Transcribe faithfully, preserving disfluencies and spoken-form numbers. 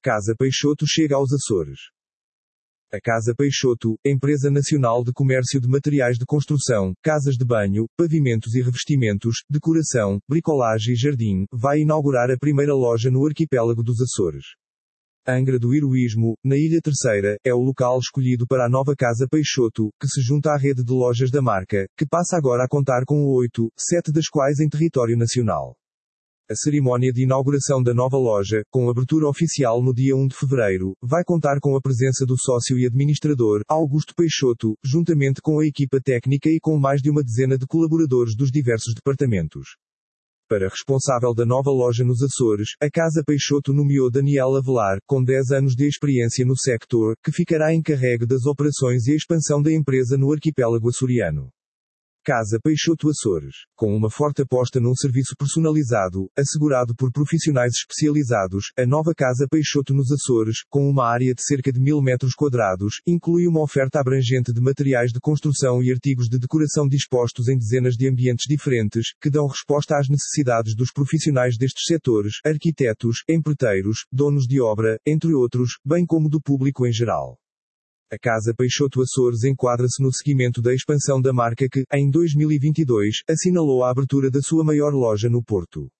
Casa Peixoto chega aos Açores. A Casa Peixoto, empresa nacional de comércio de materiais de construção, casas de banho, pavimentos e revestimentos, decoração, bricolagem e jardim, vai inaugurar a primeira loja no arquipélago dos Açores. Angra do Heroísmo, na Ilha Terceira, é o local escolhido para a nova Casa Peixoto, que se junta à rede de lojas da marca, que passa agora a contar com oito, sete das quais em território nacional. A cerimónia de inauguração da nova loja, com abertura oficial no dia um de fevereiro, vai contar com a presença do sócio e administrador, Augusto Peixoto, juntamente com a equipa técnica e com mais de uma dezena de colaboradores dos diversos departamentos. Para responsável da nova loja nos Açores, a Casa Peixoto nomeou Daniel Avelar, com dez anos de experiência no sector, que ficará encarregue das operações e a expansão da empresa no arquipélago açoriano. Casa Peixoto Açores, com uma forte aposta num serviço personalizado, assegurado por profissionais especializados, a nova Casa Peixoto nos Açores, com uma área de cerca de mil metros quadrados, inclui uma oferta abrangente de materiais de construção e artigos de decoração dispostos em dezenas de ambientes diferentes, que dão resposta às necessidades dos profissionais destes setores, arquitetos, empreiteiros, donos de obra, entre outros, bem como do público em geral. A Casa Peixoto Açores enquadra-se no seguimento da expansão da marca que, em dois mil e vinte e dois, assinalou a abertura da sua maior loja no Porto.